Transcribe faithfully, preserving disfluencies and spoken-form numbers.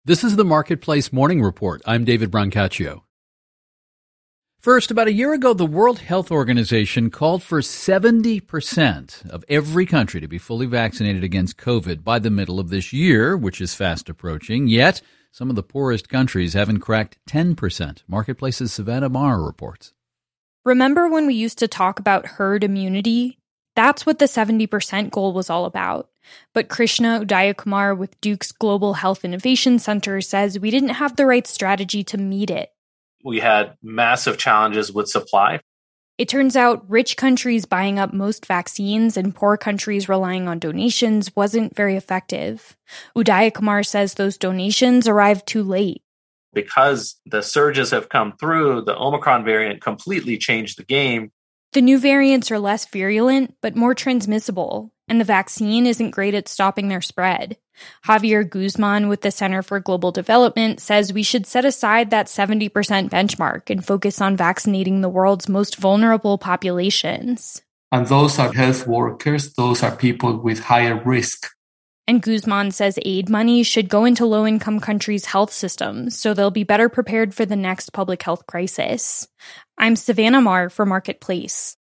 This is the Marketplace Morning Report. I'm David Brancaccio. First, about a year ago, the World Health Organization called for seventy percent of every country to be fully vaccinated against COVID by the middle of this year, which is fast approaching. Yet, some of the poorest countries haven't cracked ten percent. Marketplace's Savannah Maher reports. Remember when we used to talk about herd immunity? That's what the seventy percent goal was all about. But Krishna Udayakumar with Duke's Global Health Innovation Center says we didn't have the right strategy to meet it. We had massive challenges with supply. It turns out rich countries buying up most vaccines and poor countries relying on donations wasn't very effective. Udayakumar says those donations arrived too late. Because the surges have come through, the Omicron variant completely changed the game. The new variants are less virulent, but more transmissible, and the vaccine isn't great at stopping their spread. Javier Guzman with the Center for Global Development says we should set aside that seventy percent benchmark and focus on vaccinating the world's most vulnerable populations. And those are health workers, those are people with higher risk. And Guzman says aid money should go into low-income countries' health systems so they'll be better prepared for the next public health crisis. I'm Savannah Maher for Marketplace.